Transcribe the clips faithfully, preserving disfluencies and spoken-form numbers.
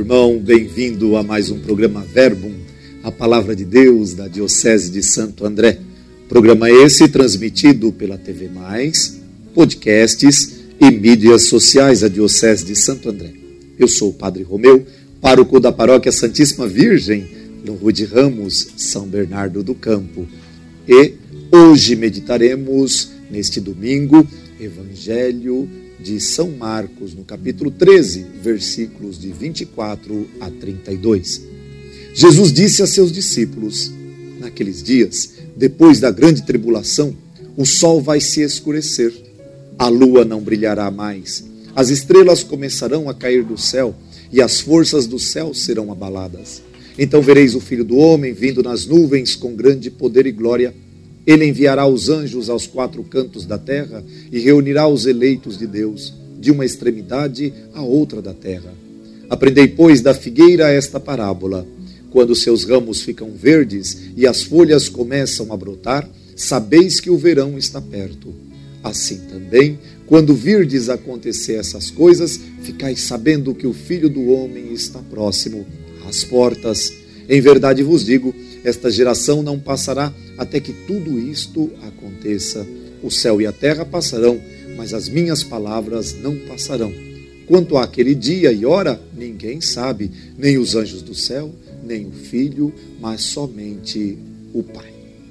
irmão, bem-vindo a mais um programa Verbum, a Palavra de Deus da Diocese de Santo André. Programa esse transmitido pela T V Mais, podcasts e mídias sociais da Diocese de Santo André. Eu sou o Padre Romeu, pároco da Paróquia Santíssima Virgem, no Rude Ramos, São Bernardo do Campo. E hoje meditaremos, neste domingo, Evangelho de São Marcos, no capítulo treze, versículos de vinte e quatro a trinta e dois. Jesus disse a seus discípulos: naqueles dias, depois da grande tribulação, o sol vai se escurecer, a lua não brilhará mais, as estrelas começarão a cair do céu e as forças do céu serão abaladas. Então vereis o Filho do Homem vindo nas nuvens com grande poder e glória. Ele enviará os anjos aos quatro cantos da terra e reunirá os eleitos de Deus, de uma extremidade à outra da terra. Aprendei, pois, da figueira esta parábola. Quando seus ramos ficam verdes e as folhas começam a brotar, sabeis que o verão está perto. Assim também, quando virdes acontecer essas coisas, ficais sabendo que o Filho do Homem está próximo, às portas. Em verdade vos digo, esta geração não passará até que tudo isto aconteça. O céu e a terra passarão, mas as minhas palavras não passarão. Quanto àquele dia e hora, ninguém sabe, nem os anjos do céu, nem o Filho, mas somente o Pai.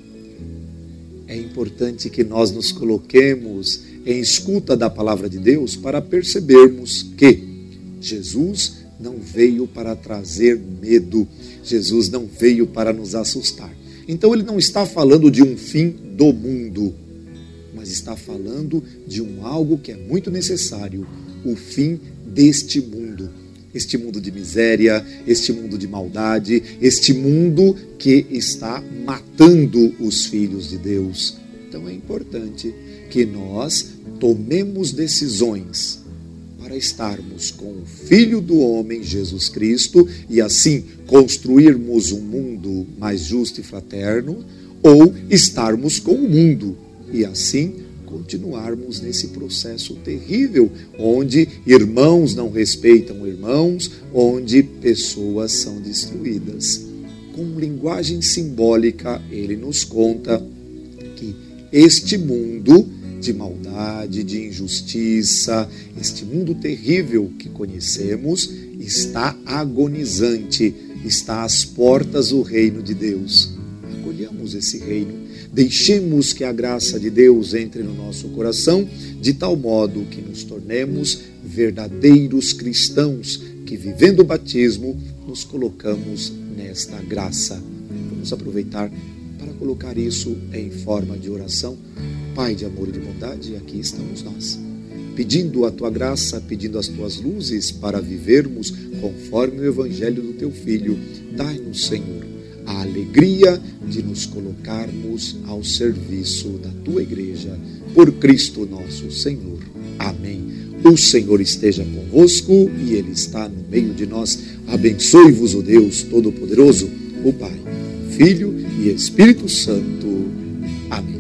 É importante que nós nos coloquemos em escuta da palavra de Deus para percebermos que Jesus não veio para trazer medo, Jesus não veio para nos assustar. Então ele não está falando de um fim do mundo, mas está falando de um algo que é muito necessário, o fim deste mundo. Este mundo de miséria, este mundo de maldade, este mundo que está matando os filhos de Deus. Então é importante que nós tomemos decisões para estarmos com o Filho do Homem, Jesus Cristo, e assim construirmos um mundo mais justo e fraterno, ou estarmos com o mundo e assim continuarmos nesse processo terrível, onde irmãos não respeitam irmãos, onde pessoas são destruídas. Com linguagem simbólica, ele nos conta que este mundo de maldade, de injustiça, este mundo terrível que conhecemos, está agonizante, está às portas do reino de Deus. Acolhamos esse reino, deixemos que a graça de Deus entre no nosso coração, de tal modo que nos tornemos verdadeiros cristãos, que vivendo o batismo, nos colocamos nesta graça. Vamos aproveitar para colocar isso em forma de oração. Pai de amor e de bondade, aqui estamos nós, pedindo a Tua graça, pedindo as Tuas luzes para vivermos conforme o Evangelho do Teu Filho. Dai-nos, Senhor, a alegria de nos colocarmos ao serviço da Tua Igreja, por Cristo nosso Senhor. Amém. O Senhor esteja convosco e Ele está no meio de nós. Abençoe-vos o Deus Todo-Poderoso, o Pai, Filho e Espírito Santo. Amém.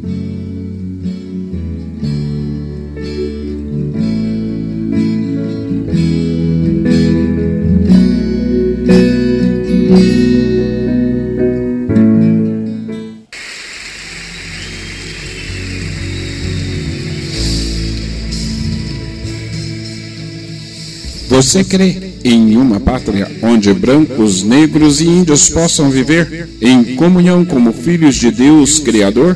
Você crê em uma pátria onde brancos, negros e índios possam viver em comunhão como filhos de Deus Criador?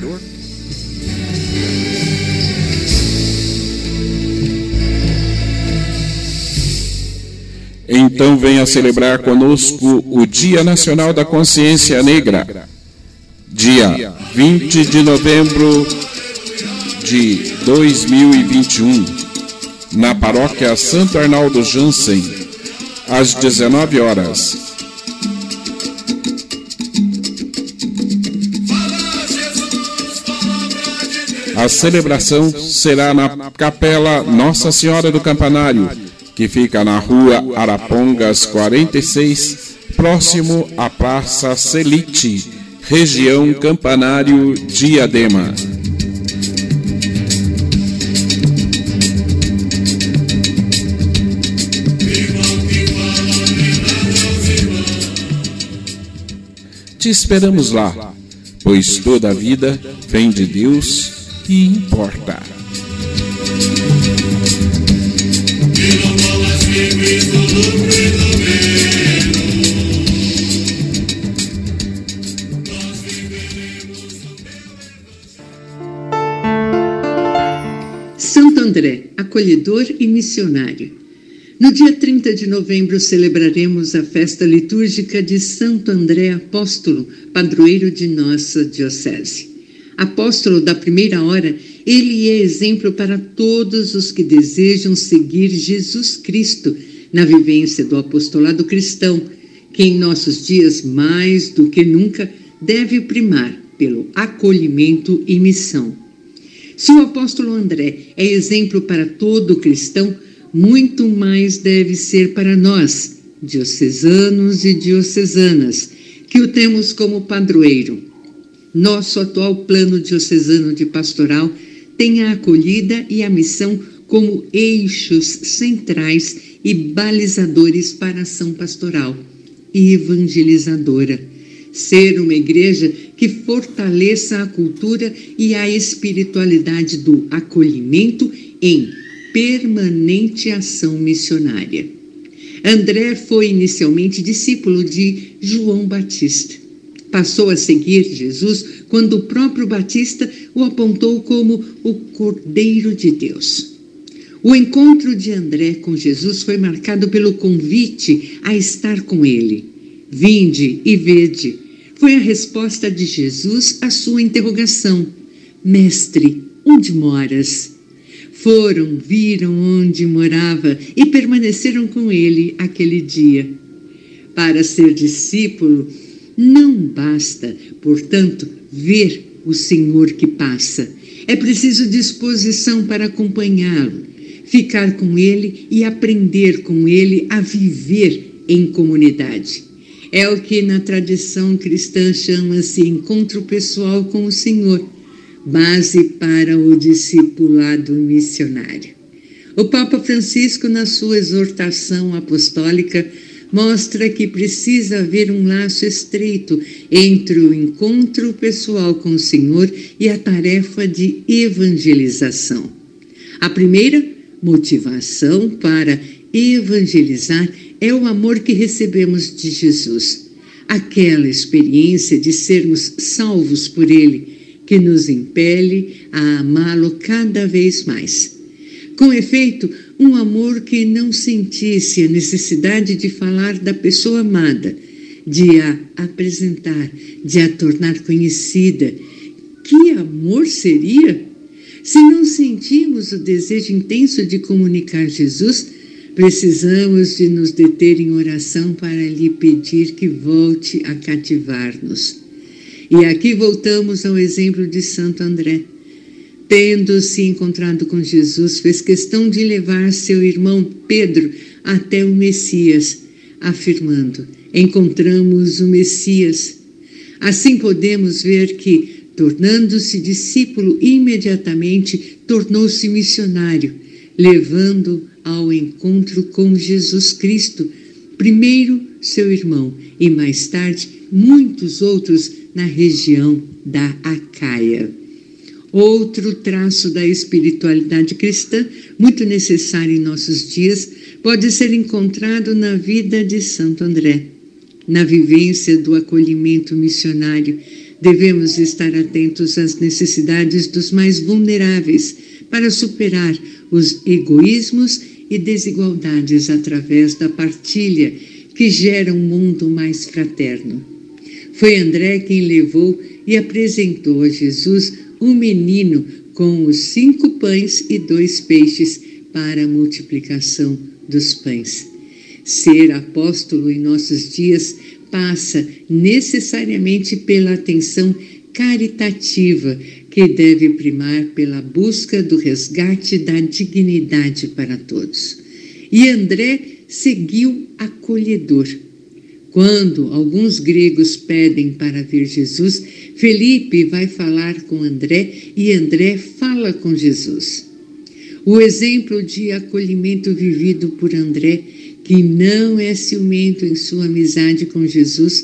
Então venha celebrar conosco o Dia Nacional da Consciência Negra, dia vinte de novembro de dois mil e vinte e um. Na paróquia Santo Arnaldo Jansen, às dezenove horas. A celebração será na Capela Nossa Senhora do Campanário, que fica na rua Arapongas quarenta e seis, próximo à Praça Celite, região Campanário Diadema. Viva, viva, Te esperamos lá, pois toda a vida vem de Deus e importa. Santo André, acolhedor e missionário. No dia trinta de novembro celebraremos a festa litúrgica de Santo André Apóstolo, padroeiro de nossa diocese. Apóstolo da primeira hora, ele é exemplo para todos os que desejam seguir Jesus Cristo na vivência do apostolado cristão, que em nossos dias, mais do que nunca, deve primar pelo acolhimento e missão. Se o apóstolo André é exemplo para todo cristão, muito mais deve ser para nós, diocesanos e diocesanas, que o temos como padroeiro. Nosso atual plano diocesano de pastoral tem a acolhida e a missão como eixos centrais e balizadores para a ação pastoral e evangelizadora. Ser uma igreja que fortaleça a cultura e a espiritualidade do acolhimento em permanente ação missionária. André foi inicialmente discípulo de João Batista. Passou a seguir Jesus quando o próprio Batista o apontou como o Cordeiro de Deus. O encontro de André com Jesus foi marcado pelo convite a estar com ele. Vinde e vede. Foi a resposta de Jesus à sua interrogação. Mestre, onde moras? Foram, viram onde morava e permaneceram com ele aquele dia. Para ser discípulo, não basta, portanto, ver o Senhor que passa. É preciso disposição para acompanhá-lo, ficar com ele e aprender com ele a viver em comunidade. É o que na tradição cristã chama-se encontro pessoal com o Senhor, base para o discipulado missionário. O Papa Francisco, na sua exortação apostólica, mostra que precisa haver um laço estreito entre o encontro pessoal com o Senhor e a tarefa de evangelização. A primeira motivação para evangelizar é o amor que recebemos de Jesus, aquela experiência de sermos salvos por Ele, que nos impele a amá-lo cada vez mais. Com efeito, um amor que não sentisse a necessidade de falar da pessoa amada, de a apresentar, de a tornar conhecida. Que amor seria? Se não sentimos o desejo intenso de comunicar Jesus, precisamos de nos deter em oração para lhe pedir que volte a cativar-nos. E aqui voltamos ao exemplo de Santo André. Tendo se encontrado com Jesus, fez questão de levar seu irmão Pedro até o Messias, afirmando: encontramos o Messias. Assim podemos ver que, tornando-se discípulo, imediatamente tornou-se missionário, levando ao encontro com Jesus Cristo, primeiro seu irmão e mais tarde muitos outros na região da Acaia. Outro traço da espiritualidade cristã, muito necessário em nossos dias, pode ser encontrado na vida de Santo André. Na vivência do acolhimento missionário, devemos estar atentos às necessidades dos mais vulneráveis para superar os egoísmos e desigualdades através da partilha que gera um mundo mais fraterno. Foi André quem levou e apresentou a Jesus um menino com os cinco pães e dois peixes para a multiplicação dos pães. Ser apóstolo em nossos dias passa necessariamente pela atenção caritativa, que deve primar pela busca do resgate da dignidade para todos. E André seguiu acolhedor. Quando alguns gregos pedem para ver Jesus, Felipe vai falar com André e André fala com Jesus. O exemplo de acolhimento vivido por André, que não é ciumento em sua amizade com Jesus,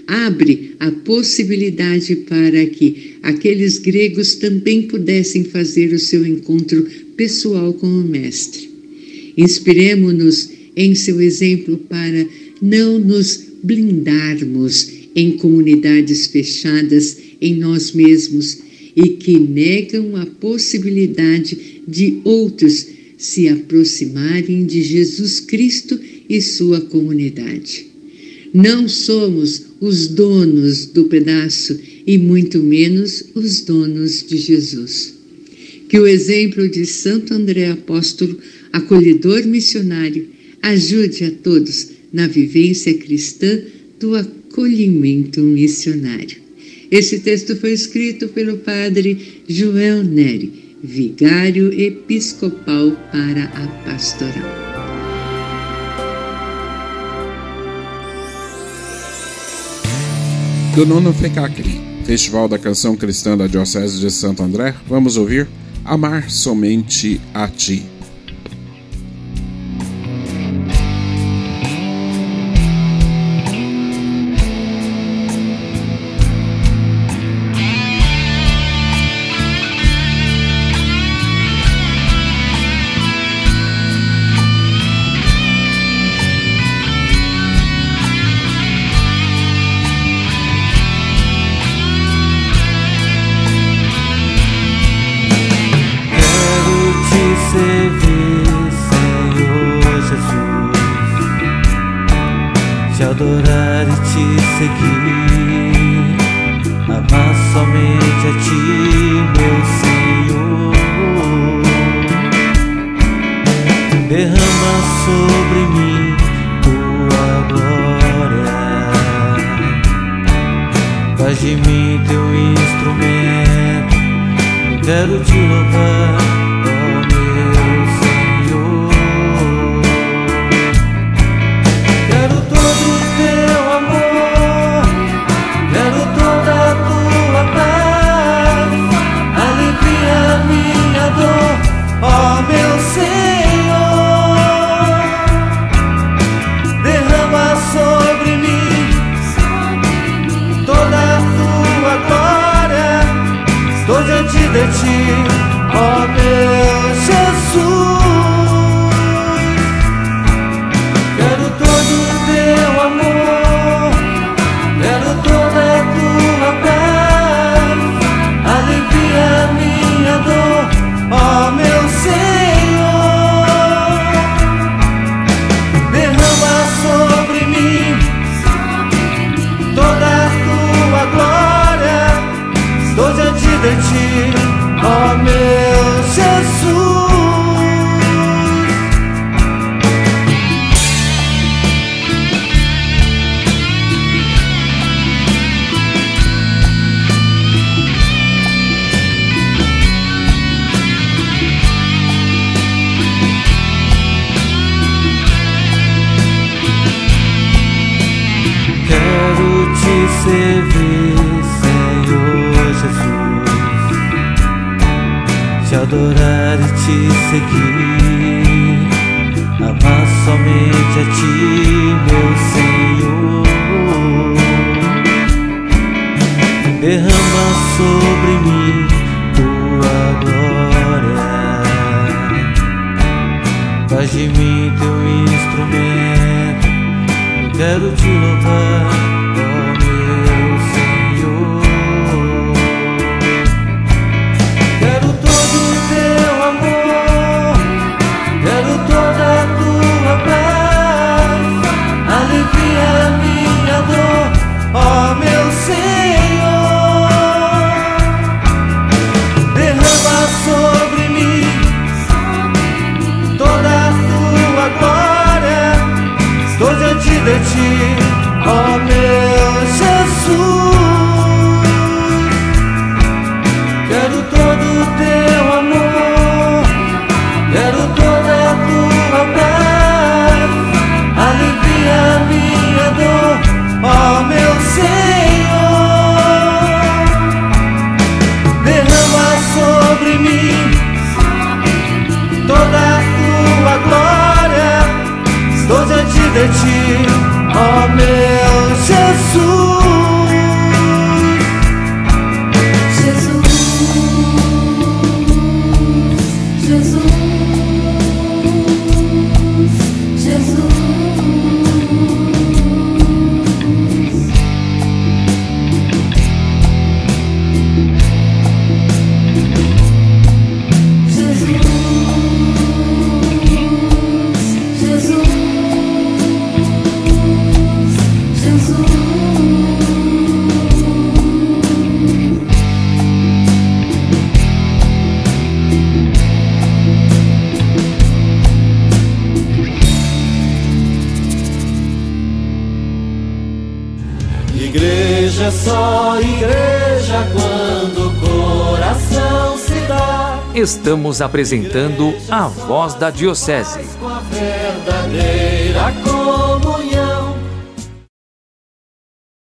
abre a possibilidade para que aqueles gregos também pudessem fazer o seu encontro pessoal com o Mestre. Inspiremo-nos em seu exemplo para não nos blindarmos em comunidades fechadas em nós mesmos e que negam a possibilidade de outros se aproximarem de Jesus Cristo e sua comunidade. Não somos os donos do pedaço e muito menos os donos de Jesus. Que o exemplo de Santo André Apóstolo, acolhedor missionário, ajude a todos na vivência cristã do acolhimento missionário. Esse texto foi escrito pelo padre Joel Neri, vigário episcopal para a pastoral. Do nono FECACRI, Festival da Canção Cristã da Diocese de Santo André, vamos ouvir Amar Somente a Ti. Adorar e te seguir, amar somente a ti, meu Senhor. Derrama sobre mim tua glória, faz de mim teu instrumento. Eu quero te louvar, ó meu Senhor. Quero todo teu amor, quero toda a tua paz, alivia minha dor, ó meu Senhor. Derrama sobre mim toda a tua glória, estou diante de ti, ó meu Jesus. Quero todo o teu amor, quero toda a tua paz, alivia minha dor, ó meu Senhor. Derrama sobre mim toda a tua glória, estou diante de ti, ó meu Jesus. Servir, Senhor Jesus, te adorar e te seguir, amar somente a ti, meu Senhor. Derrama sobre mim tua glória, faz de mim teu instrumento. Eu quero te louvar, ó meu Senhor. Quero todo o teu amor, quero toda a tua paz, alivia minha dor, ó meu Senhor. Derrama sobre mim toda a tua glória, estou diante de ti, ó meu só igreja quando o coração se dá. Estamos apresentando a Voz da Diocese. Com a verdadeira